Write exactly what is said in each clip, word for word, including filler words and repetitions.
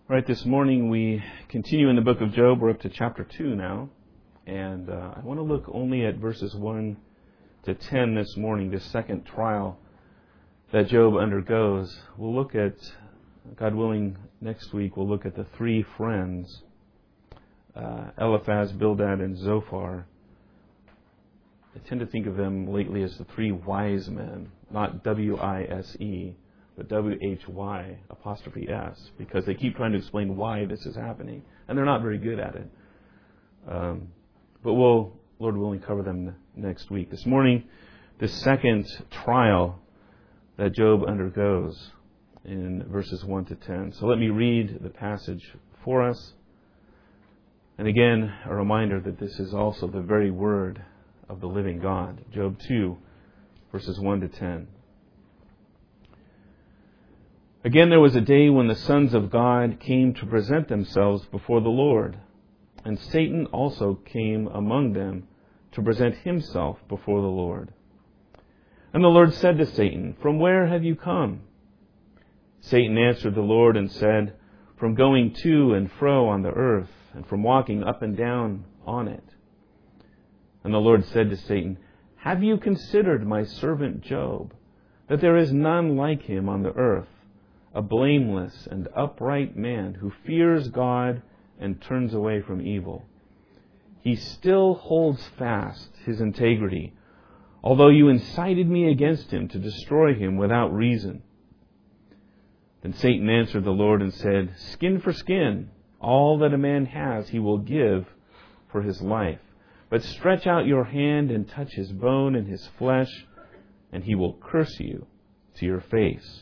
All right, this morning we continue in the book of Job. We're up to chapter two now. And uh, I want to look only at verses one to ten this morning, this second trial that Job undergoes. We'll look at, God willing, next week we'll look at the three friends, uh, Eliphaz, Bildad, and Zophar. I tend to think of them lately as the three wise men, not W I S E, but W H Y apostrophe S, because they keep trying to explain why this is happening, and they're not very good at it. Um, but we'll, Lord willing, cover them next week. This morning, the second trial that Job undergoes in verses one to ten. So let me read the passage for us. And again, a reminder that this is also the very word of the living God. Job two, verses one to ten. Again, there was a day when the sons of God came to present themselves before the Lord, and Satan also came among them to present himself before the Lord. And the Lord said to Satan, "From where have you come?" Satan answered the Lord and said, "From going to and fro on the earth, and from walking up and down on it." And the Lord said to Satan, "Have you considered my servant Job, that there is none like him on the earth, a blameless and upright man who fears God and turns away from evil? He still holds fast his integrity, although you incited me against him to destroy him without reason." Then Satan answered the Lord and said, "Skin for skin, all that a man has he will give for his life. But stretch out your hand and touch his bone and his flesh, and he will curse you to your face."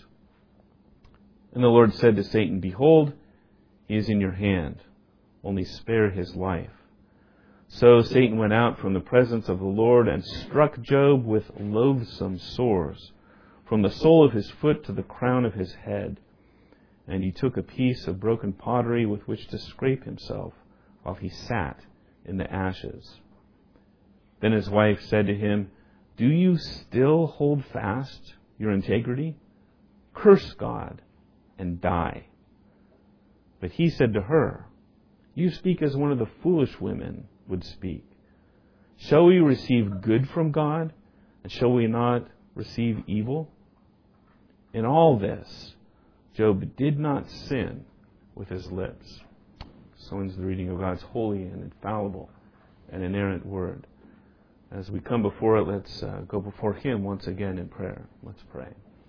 And the Lord said to Satan, "Behold, he is in your hand. Only spare his life." So Satan went out from the presence of the Lord and struck Job with loathsome sores, from the sole of his foot to the crown of his head. And he took a piece of broken pottery with which to scrape himself while he sat in the ashes. Then his wife said to him, "Do you still hold fast your integrity? Curse God and die." But he said to her, "You speak as one of the foolish women would speak. Shall we receive good from God, and shall we not receive evil?" In all this, Job did not sin with his lips. So ends the reading of God's holy and infallible and inerrant word. As we come before it, let's uh, go before Him once again in prayer. Let's pray.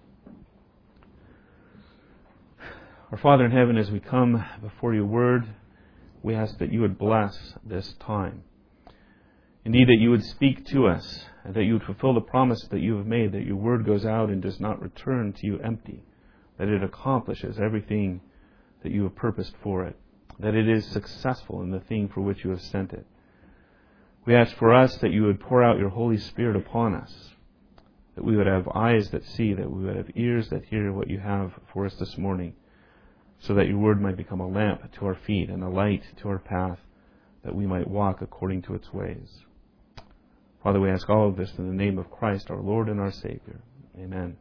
Our Father in heaven, as we come before your word, we ask that you would bless this time. Indeed, that you would speak to us, and that you would fulfill the promise that you have made, that your word goes out and does not return to you empty, that it accomplishes everything that you have purposed for it, that it is successful in the thing for which you have sent it. We ask for us that you would pour out your Holy Spirit upon us, that we would have eyes that see, that we would have ears that hear what you have for us this morning, so that your word might become a lamp to our feet and a light to our path, that we might walk according to its ways. Father, we ask all of this in the name of Christ, our Lord and our Savior. Amen.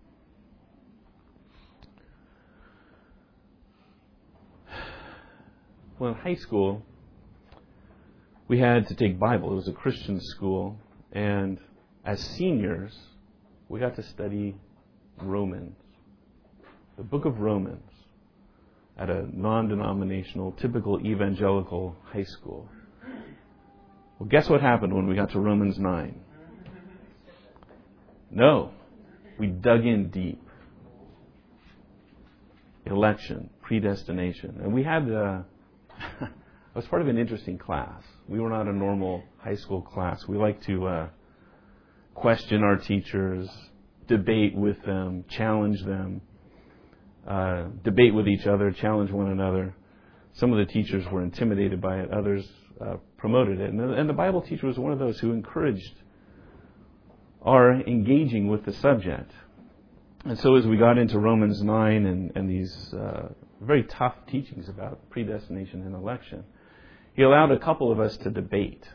Well, in high school, we had to take Bible. It was a Christian school, and as seniors, we got to study Romans, the book of Romans, at a non-denominational, typical evangelical high school. Well, guess what happened when we got to Romans nine? No, we dug in deep. Election, predestination. And we had, uh, I was part of an interesting class. We were not a normal high school class. We like to uh, question our teachers, debate with them, challenge them. Uh, debate with each other, challenge one another. Some of the teachers were intimidated by it. Others uh, promoted it. And the, and the Bible teacher was one of those who encouraged our engaging with the subject. And so as we got into Romans nine and, and these uh, very tough teachings about predestination and election, he allowed a couple of us to debate.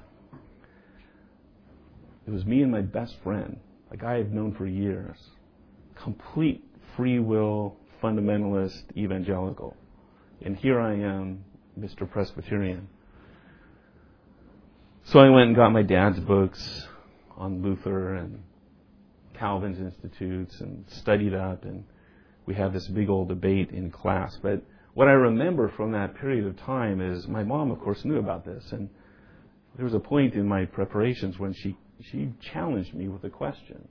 It was me and my best friend, a guy I've known for years, complete free will, fundamentalist, evangelical. And here I am, Mister Presbyterian. So I went and got my dad's books on Luther and Calvin's Institutes and studied up, and we had this big old debate in class. But what I remember from that period of time is my mom, of course, knew about this, and there was a point in my preparations when she, she challenged me with a question.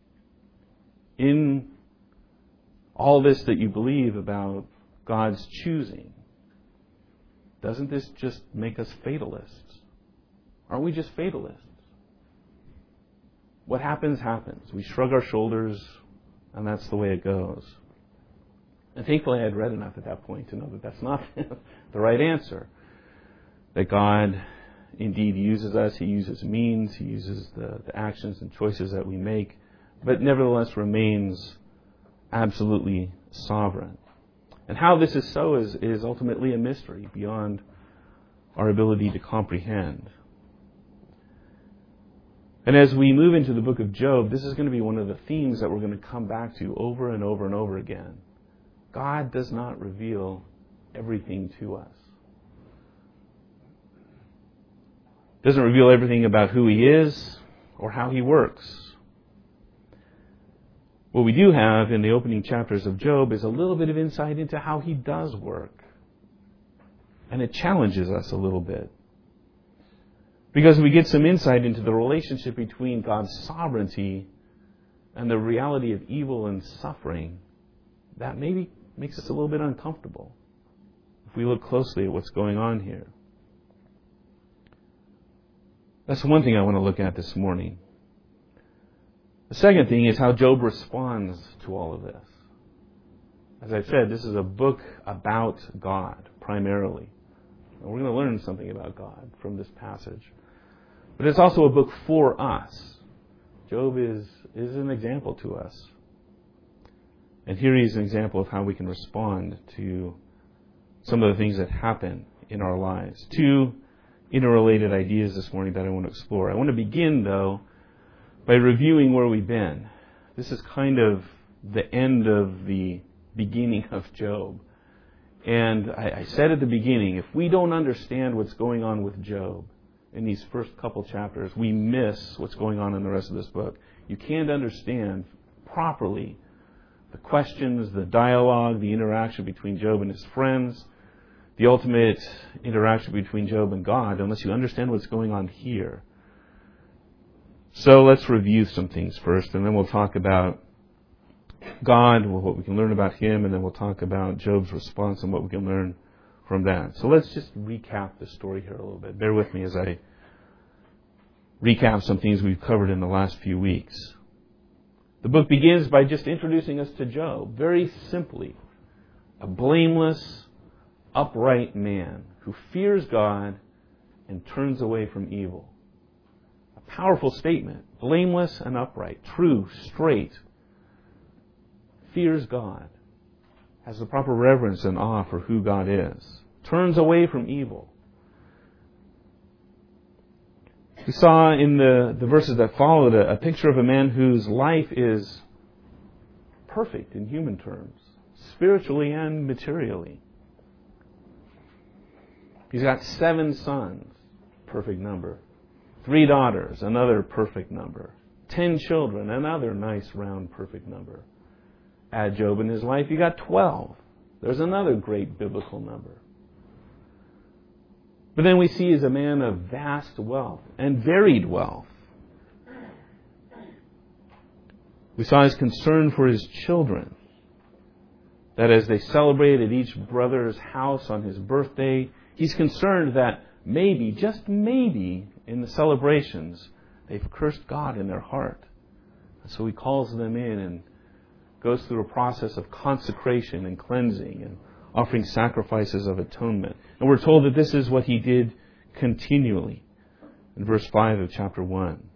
In all this that you believe about God's choosing, doesn't this just make us fatalists? Aren't we just fatalists? What happens, happens. We shrug our shoulders, and that's the way it goes. And thankfully I had read enough at that point to know that that's not the right answer. That God indeed uses us, He uses means, He uses the, the actions and choices that we make, but nevertheless remains absolutely sovereign. And how this is so is, is ultimately a mystery beyond our ability to comprehend. And as we move into the book of Job, this is going to be one of the themes that we're going to come back to over and over and over again. God does not reveal everything to us. Doesn't reveal everything about who He is or how He works. What we do have in the opening chapters of Job is a little bit of insight into how He does work. And it challenges us a little bit. Because we get some insight into the relationship between God's sovereignty and the reality of evil and suffering that maybe makes us a little bit uncomfortable if we look closely at what's going on here. That's one thing I want to look at this morning. The second thing is how Job responds to all of this. As I said, this is a book about God, primarily. And we're going to learn something about God from this passage. But it's also a book for us. Job is, is an example to us. And here he's an example of how we can respond to some of the things that happen in our lives. Two interrelated ideas this morning that I want to explore. I want to begin, though, by reviewing where we've been. This is kind of the end of the beginning of Job. And I, I said at the beginning, if we don't understand what's going on with Job in these first couple chapters, we miss what's going on in the rest of this book. You can't understand properly the questions, the dialogue, the interaction between Job and his friends, the ultimate interaction between Job and God, unless you understand what's going on here. So let's review some things first, and then we'll talk about God, what we can learn about Him, and then we'll talk about Job's response and what we can learn from that. So let's just recap the story here a little bit. Bear with me as I recap some things we've covered in the last few weeks. The book begins by just introducing us to Job, very simply. A blameless, upright man who fears God and turns away from evil. A powerful statement. Blameless and upright, true, straight, fears God, has the proper reverence and awe for who God is, turns away from evil. We saw in the, the verses that followed a, a picture of a man whose life is perfect in human terms, spiritually and materially. He's got seven sons, perfect number. Three daughters, another perfect number. Ten children, another nice round perfect number. Add Job in his life, you got twelve. There's another great biblical number. But then we see he's a man of vast wealth and varied wealth. We saw his concern for his children. That as they celebrate at each brother's house on his birthday, he's concerned that maybe, just maybe, in the celebrations, they've cursed God in their heart. And so he calls them in and goes through a process of consecration and cleansing and offering sacrifices of atonement. And we're told that this is what he did continually in verse five of chapter one.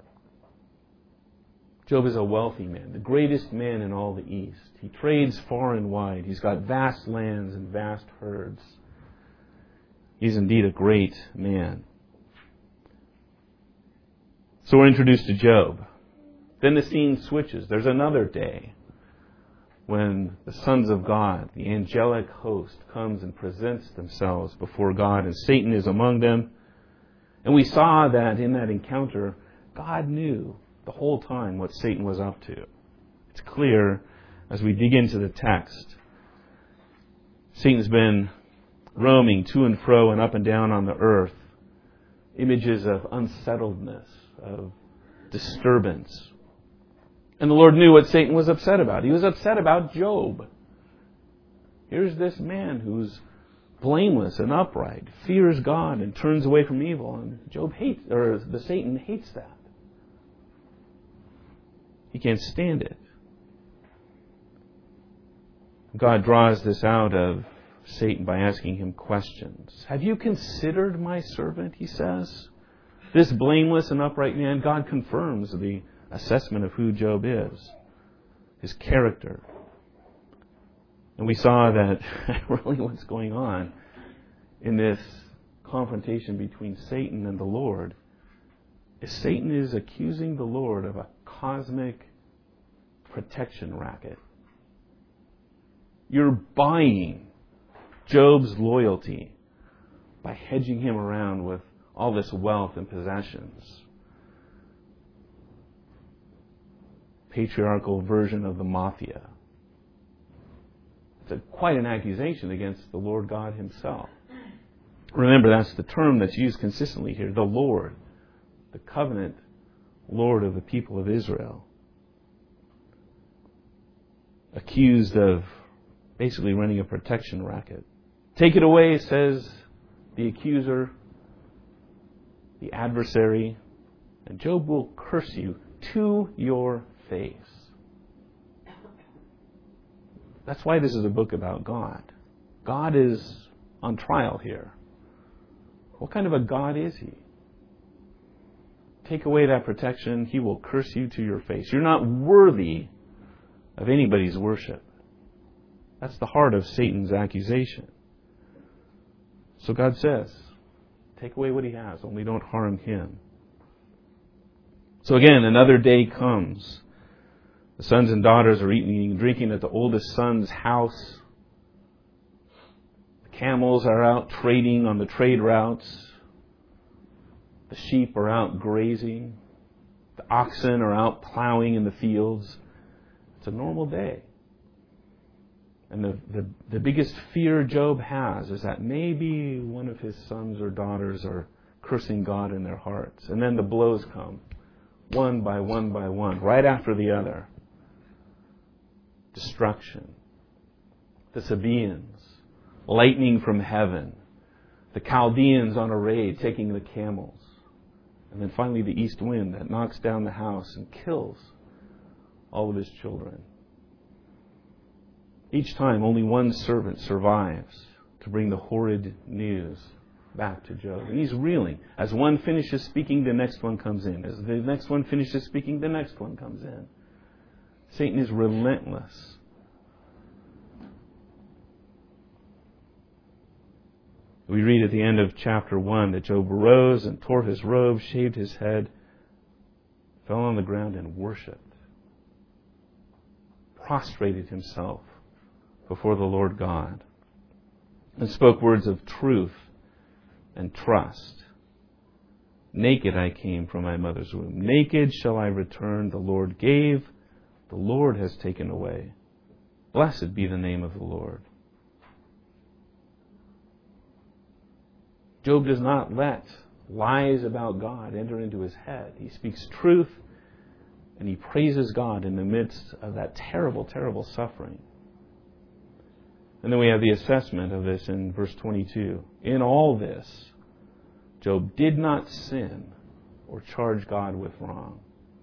Job is a wealthy man, the greatest man in all the East. He trades far and wide. He's got vast lands and vast herds. He's indeed a great man. So we're introduced to Job. Then the scene switches. There's another day. when the sons of God, the angelic host, comes and presents themselves before God, and Satan is among them. And we saw that in that encounter, God knew the whole time what Satan was up to. It's clear as we dig into the text. Satan's been roaming to and fro and up and down on the earth. Images of unsettledness, of disturbance. And the Lord knew what Satan was upset about. He was upset about Job. Here's this man who's blameless and upright, fears God and turns away from evil. And Job hates, or the Satan hates that. He can't stand it. God draws this out of Satan by asking him questions. Have you considered my servant, he says? This blameless and upright man, God confirms the assessment of who Job is, his character. And we saw that really what's going on in this confrontation between Satan and the Lord is Satan is accusing the Lord of a cosmic protection racket. You're buying Job's loyalty by hedging him around with all this wealth and possessions. Patriarchal version of the mafia. It's a, quite an accusation against the Lord God himself. Remember, that's the term that's used consistently here. The Lord. The covenant Lord of the people of Israel. Accused of basically running a protection racket. Take it away, says the accuser, the adversary, and Job will curse you to your face. That's why this is a book about God. God is on trial here. What kind of a God is he? Take away that protection, he will curse you to your face. You're not worthy of anybody's worship. That's the heart of Satan's accusation. So God says, take away what he has, only don't harm him. So again, another day comes. The sons and daughters are eating and drinking at the oldest son's house. The camels are out trading on the trade routes. The sheep are out grazing. The oxen are out plowing in the fields. It's a normal day. And the, the, the biggest fear Job has is that maybe one of his sons or daughters are cursing God in their hearts. And then the blows come, one by one by one, right after the other. Destruction. The Sabaeans, lightning from heaven. The Chaldeans on a raid, taking the camels. And then finally the east wind that knocks down the house and kills all of his children. Each time, only one servant survives to bring the horrid news back to Job. And he's reeling. As one finishes speaking, the next one comes in. As the next one finishes speaking, the next one comes in. Satan is relentless. We read at the end of chapter one that Job arose and tore his robe, shaved his head, fell on the ground and worshipped. Prostrated himself before the Lord God, and spoke words of truth and trust. Naked I came from my mother's womb. Naked shall I return. The Lord gave, the Lord has taken away. Blessed be the name of the Lord. Job does not let lies about God enter into his head. He speaks truth, and he praises God in the midst of that terrible, terrible suffering. And then we have the assessment of this in verse twenty-two. In all this, Job did not sin or charge God with wrong.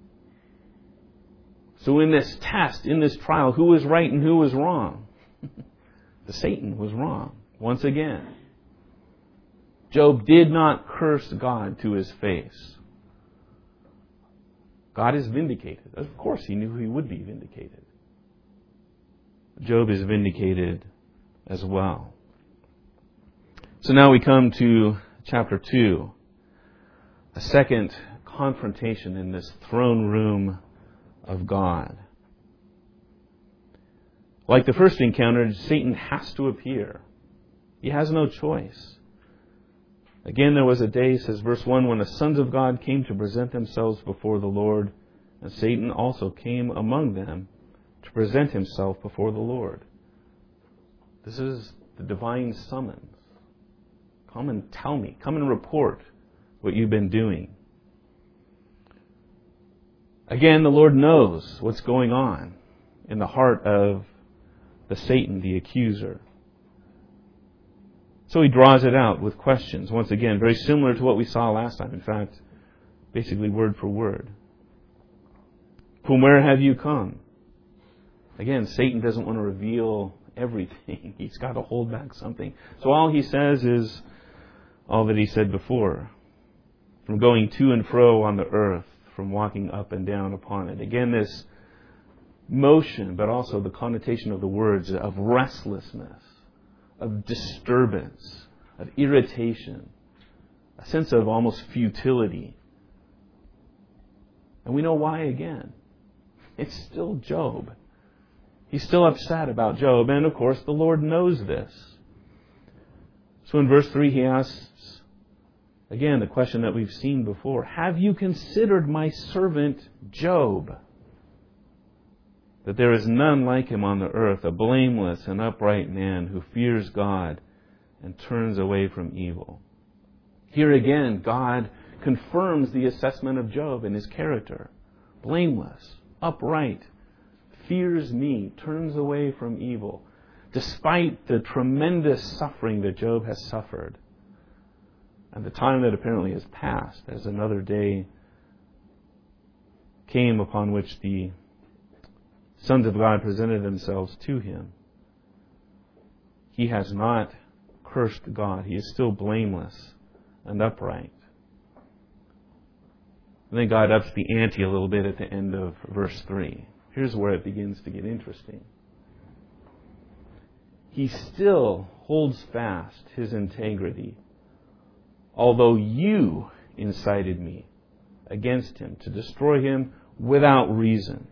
So in this test, in this trial, who was right and who was wrong? The Satan was wrong, once again. Job did not curse God to his face. God is vindicated. Of course, he knew he would be vindicated. Job is vindicated as well. So now we come to chapter two, a second confrontation in this throne room of God. Like the first encounter, Satan has to appear. He has no choice. Again, there was a day, says verse one, when the sons of God came to present themselves before the Lord, and Satan also came among them to present himself before the Lord. This is the divine summons. Come and tell me. Come and report what you've been doing. Again, the Lord knows what's going on in the heart of the Satan, the accuser. So he draws it out with questions. Once again, very similar to what we saw last time. In fact, basically word for word. From where have you come? Again, Satan doesn't want to reveal everything. He's got to hold back something. So all he says is all that he said before. From going to and fro on the earth, from walking up and down upon it. Again, this motion, but also the connotation of the words of restlessness, of disturbance, of irritation, a sense of almost futility. And we know why again. It's still Job. He's still upset about Job, and of course the Lord knows this. So in verse three he asks, again, the question that we've seen before, have you considered my servant Job? That there is none like him on the earth, a blameless and upright man who fears God and turns away from evil. Here again, God confirms the assessment of Job and his character. Blameless, upright, fears me, turns away from evil, despite the tremendous suffering that Job has suffered. And the time that apparently has passed as another day came upon which the sons of God presented themselves to him. He has not cursed God. He is still blameless and upright. And then God ups the ante a little bit at the end of verse three. Here's where it begins to get interesting. He still holds fast his integrity, although you incited me against him to destroy him without reason.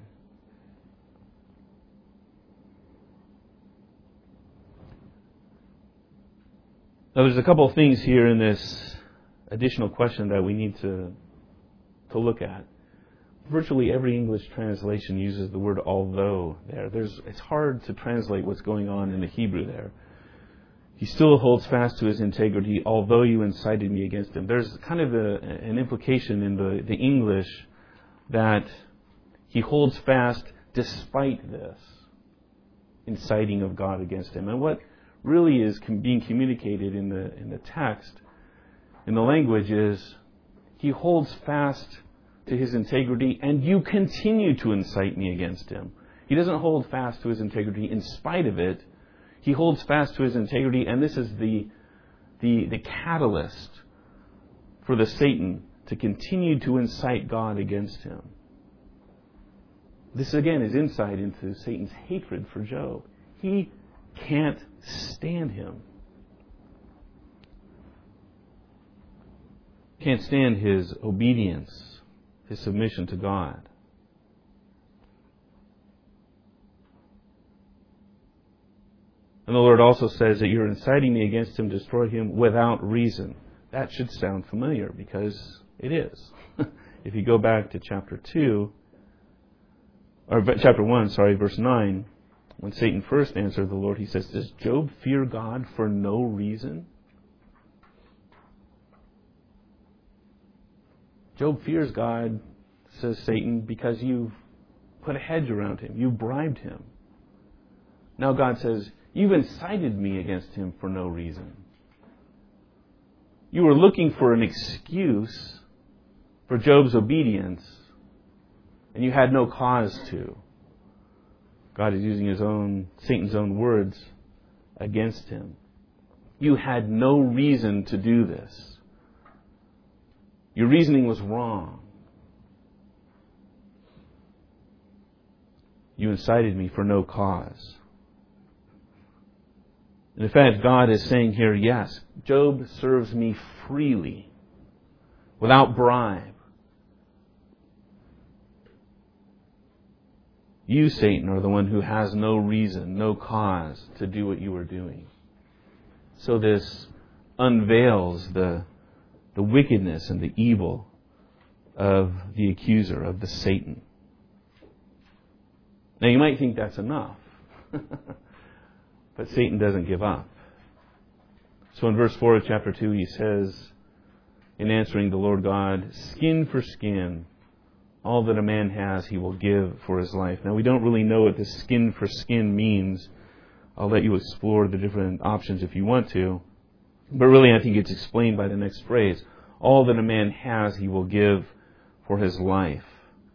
Now, there's a couple of things here in this additional question that we need to, to look at. Virtually every English translation uses the word although there. There's, it's hard to translate what's going on in the Hebrew there. He still holds fast to his integrity, although you incited me against him. There's kind of a, an implication in the, the English that he holds fast despite this inciting of God against him. And what really is being communicated in the in the text, in the language, is he holds fast to his integrity and you continue to incite me against him. He doesn't hold fast to his integrity in spite of it. He holds fast to his integrity, and this is the the, the catalyst for the Satan to continue to incite God against him. This again is insight into Satan's hatred for Job. He can't stand him. Can't stand his obedience, his submission to God. And the Lord also says that you're inciting me against him to destroy him without reason. That should sound familiar, because it is. If you go back to chapter two, or chapter one, sorry, verse nine, when Satan first answered the Lord, he says, does Job fear God for no reason? Job fears God, says Satan, because you've put a hedge around him. You've bribed him. Now God says, you've incited me against him for no reason. You were looking for an excuse for Job's obedience, and you had no cause to. God is using his own, Satan's own words against him. You had no reason to do this. Your reasoning was wrong. You incited me for no cause. And in fact, God is saying here, yes, Job serves me freely, without bribe. You, Satan, are the one who has no reason, no cause to do what you are doing. So this unveils the, the wickedness and the evil of the accuser, of the Satan. Now you might think that's enough. But Satan doesn't give up. So in verse four of chapter two, he says, in answering the Lord God, skin for skin, all that a man has he will give for his life. Now we don't really know what this skin for skin means. I'll let you explore the different options if you want to. But really I think it's explained by the next phrase. All that a man has he will give for his life.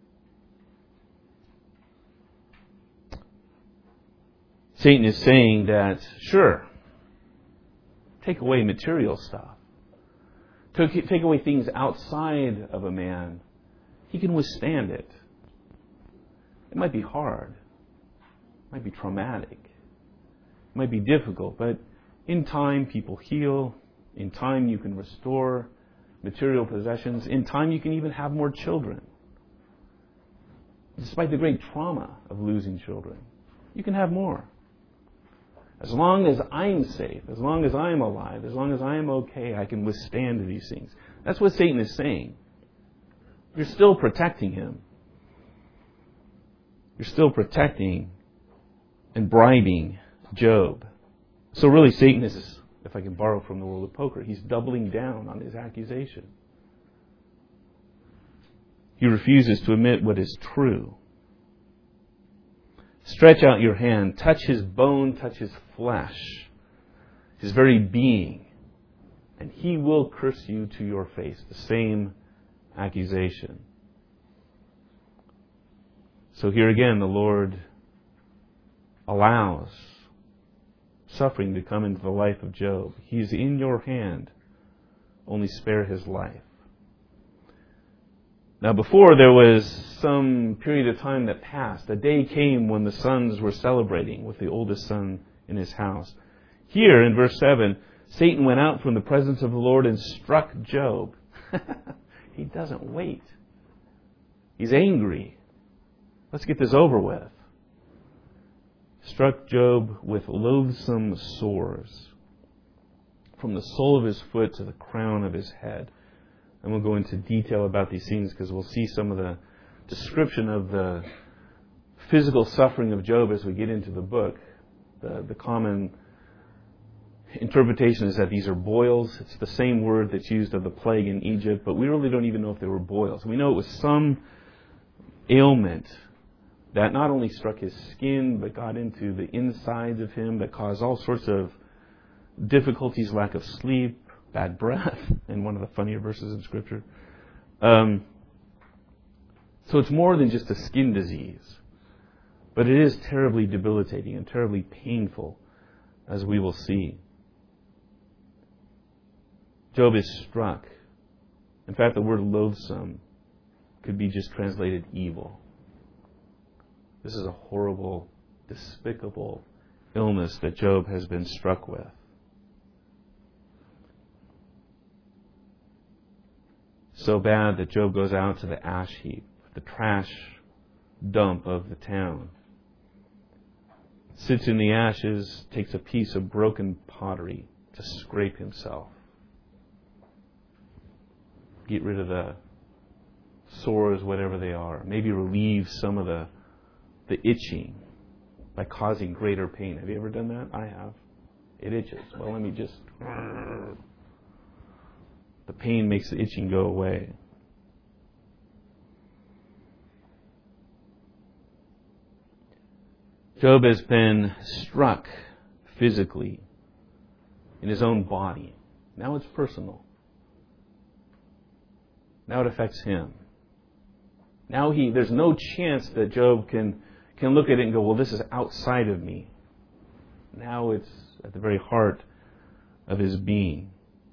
Satan is saying that, sure, take away material stuff. Take away things outside of a man. He can withstand it. It might be hard. It might be traumatic. It might be difficult. But in time, people heal. In time, you can restore material possessions. In time, you can even have more children. Despite the great trauma of losing children, you can have more. As long as I'm safe, as long as I'm alive, as long as I'm okay, I can withstand these things. That's what Satan is saying. You're still protecting him. You're still protecting and bribing Job. So really Satan is, if I can borrow from the world of poker, he's doubling down on his accusation. He refuses to admit what is true. Stretch out your hand, touch his bone, touch his flesh, his very being, and he will curse you to your face. The same accusation. So here again, the Lord allows suffering to come into the life of Job. He's in your hand. Only spare his life. Now before, there was some period of time that passed. A day came when the sons were celebrating with the oldest son in his house. Here in verse seven, Satan went out from the presence of the Lord and struck Job. He doesn't wait. He's angry. Let's get this over with. Struck Job with loathsome sores from the sole of his foot to the crown of his head. And we'll go into detail about these things because we'll see some of the description of the physical suffering of Job as we get into the book. The, the common interpretation is that these are boils. It's the same word that's used of the plague in Egypt, but we really don't even know if they were boils. We know it was some ailment that not only struck his skin, but got into the insides of him, that caused all sorts of difficulties, lack of sleep, bad breath, in one of the funnier verses in Scripture. Um, so it's more than just a skin disease. But it is terribly debilitating and terribly painful, as we will see. Job is struck. In fact, the word loathsome could be just translated evil. This is a horrible, despicable illness that Job has been struck with. So bad that Job goes out to the ash heap, the trash dump of the town. Sits in the ashes, takes a piece of broken pottery to scrape himself. Get rid of the sores, whatever they are. Maybe relieve some of the, the itching by causing greater pain. Have you ever done that? I have. It itches. Well, let me just... The pain makes the itching go away. Job has been struck physically in his own body. Now it's personal. Now it affects him. Now he, there's no chance that Job can, can look at it and go, well, this is outside of me. Now it's at the very heart of his being.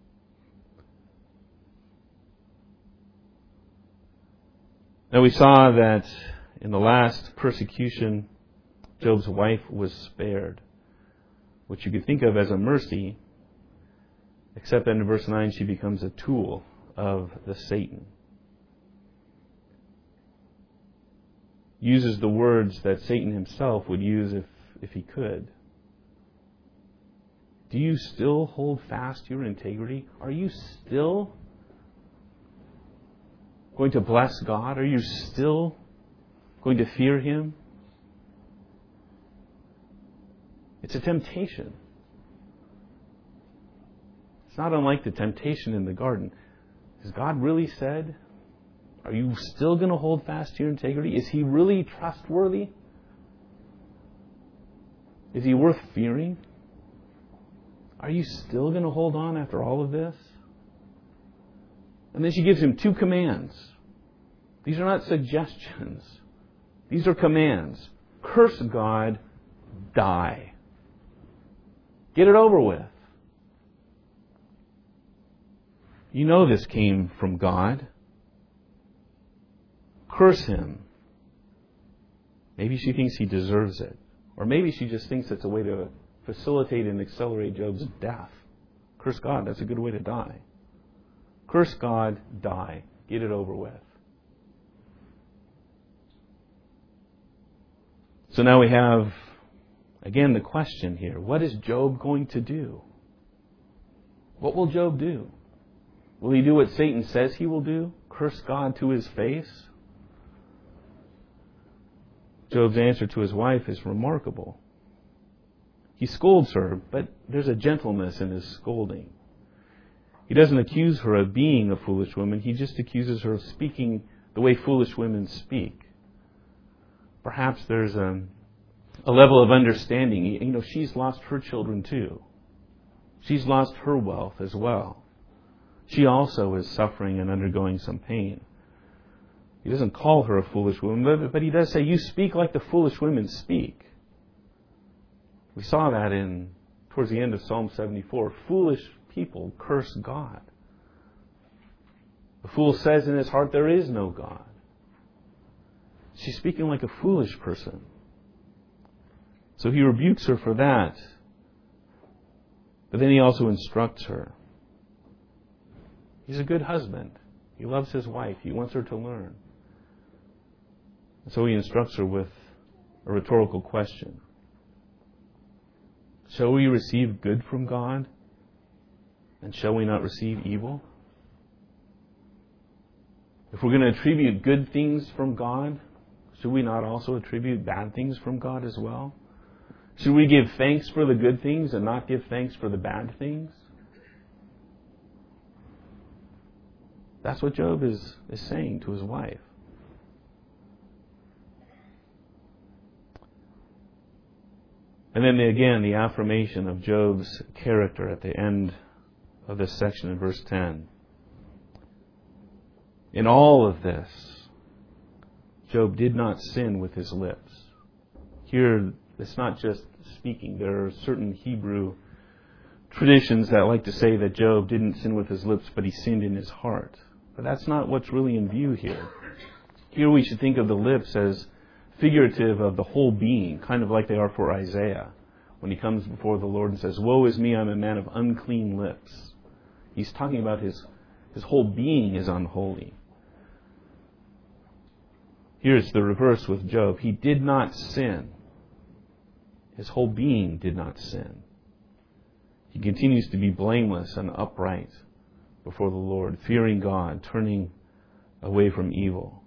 Now we saw that in the last persecution, Job's wife was spared, which you could think of as a mercy, except that in verse nine she becomes a tool of the Satan. uses the words that Satan himself would use if, if he could. Do you still hold fast your integrity? Are you still going to bless God? Are you still going to fear Him? It's a temptation. It's not unlike the temptation in the garden. Has God really said? Are you still going to hold fast to your integrity? Is He really trustworthy? Is He worth fearing? Are you still going to hold on after all of this? And then she gives him two commands. These are not suggestions. These are commands. Curse God, die. Get it over with. You know this came from God. Curse him. Maybe she thinks he deserves it. Or maybe she just thinks it's a way to facilitate and accelerate Job's death. Curse God, that's a good way to die. Curse God, die. Get it over with. So now we have, again, the question here. What is Job going to do? What will Job do? Will he do what Satan says he will do? Curse God to his face? Job's answer to his wife is remarkable. He scolds her, but there's a gentleness in his scolding. He doesn't accuse her of being a foolish woman. He just accuses her of speaking the way foolish women speak. Perhaps there's a, a level of understanding. You know, she's lost her children too. She's lost her wealth as well. She also is suffering and undergoing some pain. He doesn't call her a foolish woman, but, but he does say, you speak like the foolish women speak. We saw that in towards the end of Psalm seventy-four. Foolish people curse God. The fool says in his heart, there is no God. She's speaking like a foolish person. So he rebukes her for that. But then he also instructs her. He's a good husband. He loves his wife. He wants her to learn. So he instructs her with a rhetorical question. Shall we receive good from God? And shall we not receive evil? If we're going to attribute good things from God, should we not also attribute bad things from God as well? Should we give thanks for the good things and not give thanks for the bad things? That's what Job is, is saying to his wife. And then again, the affirmation of Job's character at the end of this section in verse ten. In all of this, Job did not sin with his lips. Here, it's not just speaking. There are certain Hebrew traditions that like to say that Job didn't sin with his lips, but he sinned in his heart. But that's not what's really in view here. Here we should think of the lips as figurative of the whole being, kind of like they are for Isaiah when he comes before the Lord and says, woe is me, I'm a man of unclean lips. He's talking about his, his whole being is unholy. Here's the reverse with Job. He did not sin. His whole being did not sin. He continues to be blameless and upright before the Lord, fearing God, turning away from evil.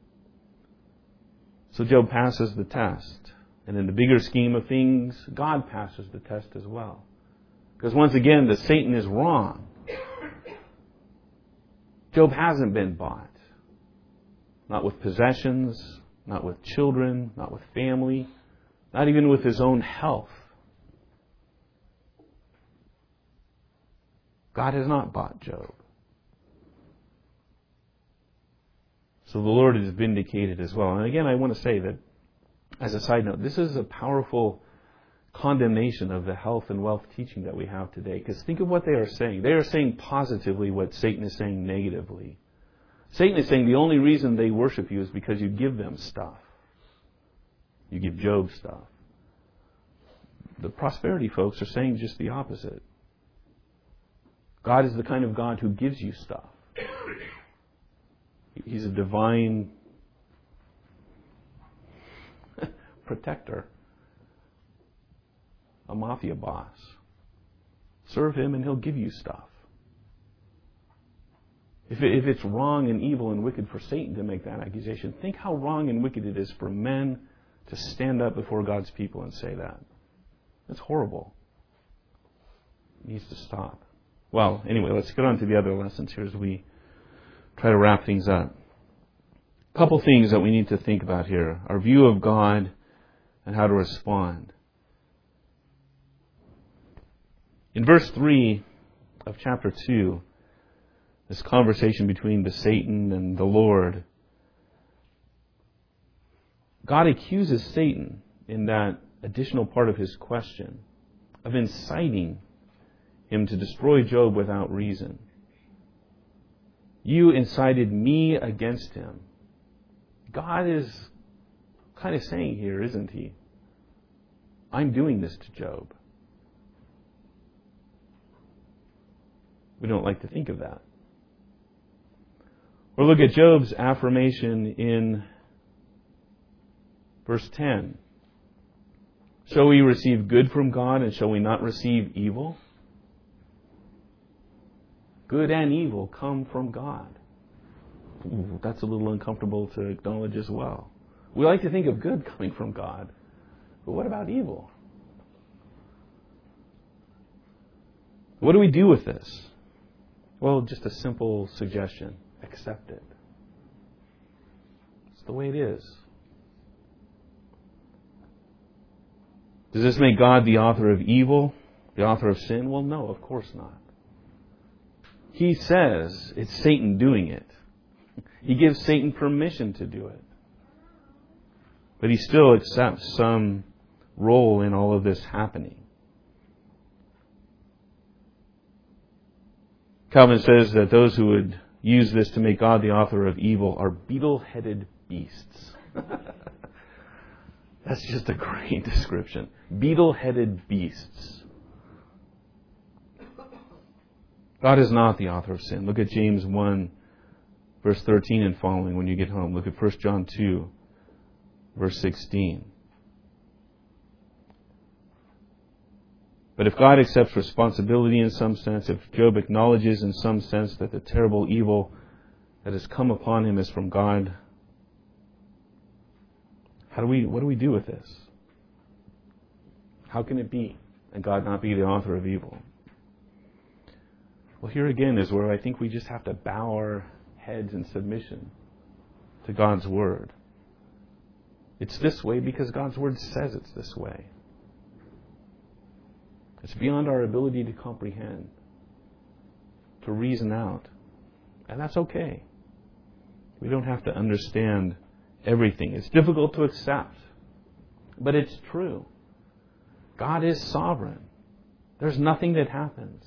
So Job passes the test. And in the bigger scheme of things, God passes the test as well. Because once again, the Satan is wrong. Job hasn't been bought. Not with possessions, not with children, not with family, not even with his own health. God has not bought Job. So the Lord is vindicated as well. And again, I want to say that, as a side note, this is a powerful condemnation of the health and wealth teaching that we have today. Because think of what they are saying. They are saying positively what Satan is saying negatively. Satan is saying the only reason they worship you is because you give them stuff. You give Job stuff. The prosperity folks are saying just the opposite. God is the kind of God who gives you stuff. He's a divine protector, a mafia boss. Serve him and he'll give you stuff. If, it, if it's wrong and evil and wicked for Satan to make that accusation, think how wrong and wicked it is for men to stand up before God's people and say that. That's horrible. It needs to stop. Well, anyway, let's get on to the other lessons here as we try to wrap things up. A couple things that we need to think about here. Our view of God and how to respond. In verse three of chapter two, this conversation between the Satan and the Lord, God accuses Satan in that additional part of his question of inciting him to destroy Job without reason. You incited me against him. God is kind of saying here, isn't he? I'm doing this to Job. We don't like to think of that. Or look at Job's affirmation in verse ten. Shall we receive good from God and shall we not receive evil? Good and evil come from God. Ooh, that's a little uncomfortable to acknowledge as well. We like to think of good coming from God, but what about evil? What do we do with this? Well, just a simple suggestion. Accept it. It's the way it is. Does this make God the author of evil? The author of sin? Well, no, of course not. He says it's Satan doing it. He gives Satan permission to do it. But he still accepts some role in all of this happening. Calvin says that those who would use this to make God the author of evil are beetle-headed beasts. That's just a great description. Beetle-headed beasts. God is not the author of sin. Look at James one, verse thirteen and following when you get home. Look at First John two, verse sixteen. But if God accepts responsibility in some sense, if Job acknowledges in some sense that the terrible evil that has come upon him is from God, how do we, what do we do with this? How can it be and God not be the author of evil? Well, here again is where I think we just have to bow our heads in submission to God's Word. It's this way because God's Word says it's this way. It's beyond our ability to comprehend, to reason out. And that's okay. We don't have to understand everything. It's difficult to accept, but it's true. God is sovereign. There's nothing that happens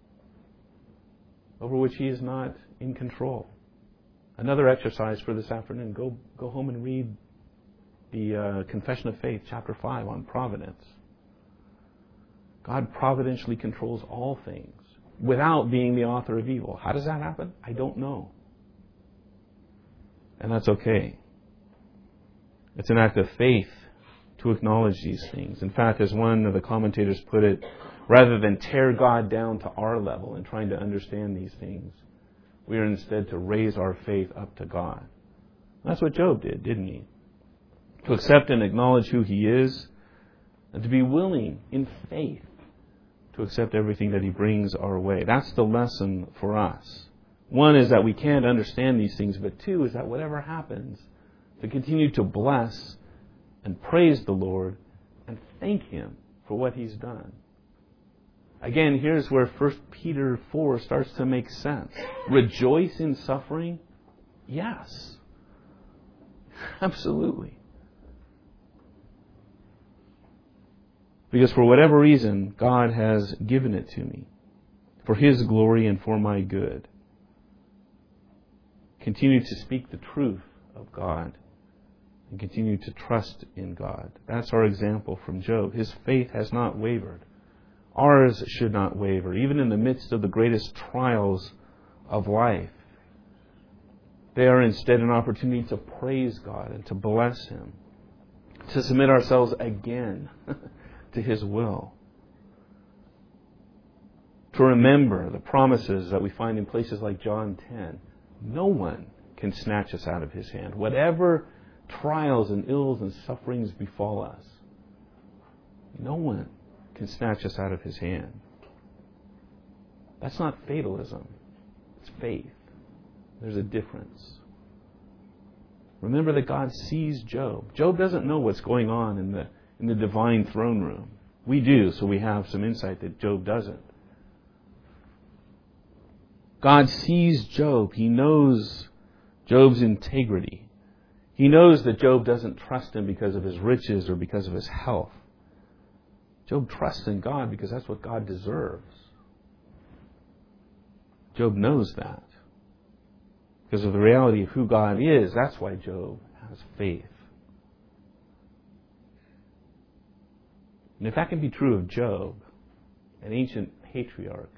over which He is not in control. Another exercise for this afternoon, go go home and read the uh, Confession of Faith, chapter five, on providence. God providentially controls all things without being the author of evil. How does that happen? I don't know. And that's okay. It's an act of faith to acknowledge these things. In fact, as one of the commentators put it, rather than tear God down to our level and trying to understand these things, we are instead to raise our faith up to God. That's what Job did, didn't he? To accept and acknowledge who He is, and to be willing in faith to accept everything that He brings our way. That's the lesson for us. One is that we can't understand these things, but two is that whatever happens, to continue to bless and praise the Lord and thank Him for what He's done. Again, here's where First Peter four starts to make sense. Rejoice in suffering? Yes. Absolutely. Because for whatever reason, God has given it to me for His glory and for my good. Continue to speak the truth of God and continue to trust in God. That's our example from Job. His faith has not wavered. Ours should not waver, even in the midst of the greatest trials of life. They are instead an opportunity to praise God and to bless Him to submit ourselves again to His will, to remember the promises that we find in places like John ten. No one can snatch us out of His hand. Whatever trials and ills and sufferings befall us, no one can snatch us out of His hand. That's not fatalism. It's faith. There's a difference. Remember that God sees Job. Job doesn't know what's going on in the in the divine throne room. We do, so we have some insight that Job doesn't. God sees Job. He knows Job's integrity. He knows that Job doesn't trust Him because of his riches or because of his health. Job trusts in God because that's what God deserves. Job knows that. Because of the reality of who God is, that's why Job has faith. And if that can be true of Job, an ancient patriarch,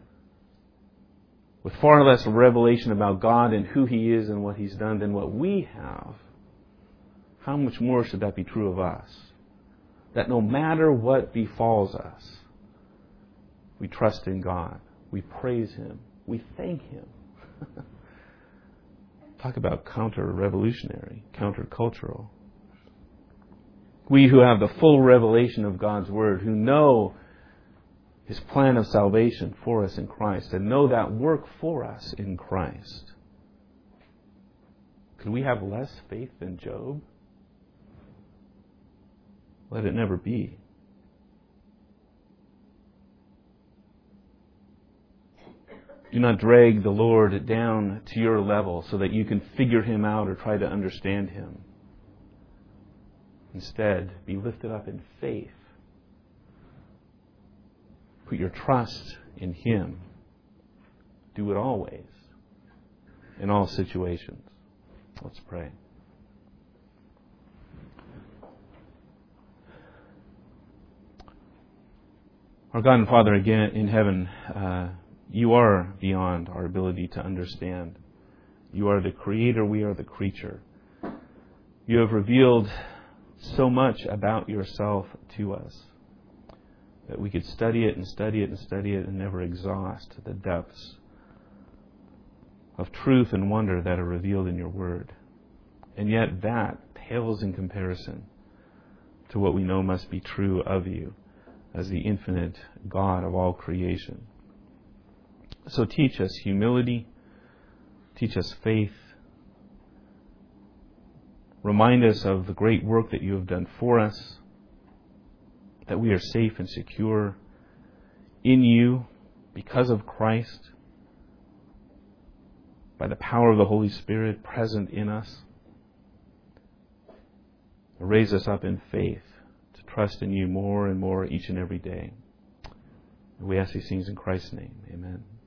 with far less revelation about God and who He is and what He's done than what we have, how much more should that be true of us? That no matter what befalls us, we trust in God, we praise Him, we thank Him. Talk about counter-revolutionary, counter-cultural. We who have the full revelation of God's Word, who know His plan of salvation for us in Christ, and know that work for us in Christ. Could we have less faith than Job? Let it never be. Do not drag the Lord down to your level so that you can figure Him out or try to understand Him. Instead, be lifted up in faith. Put your trust in Him. Do it always, in all situations. Let's pray. Our God and Father, again in heaven, uh, You are beyond our ability to understand. You are the Creator, we are the creature. You have revealed so much about Yourself to us that we could study it and study it and study it and never exhaust the depths of truth and wonder that are revealed in Your Word. And yet that pales in comparison to what we know must be true of You as the infinite God of all creation. So teach us humility, teach us faith, remind us of the great work that You have done for us, that we are safe and secure in You because of Christ, by the power of the Holy Spirit present in us. Raise us up in faith to trust in You more and more each and every day. We ask these things in Christ's name. Amen.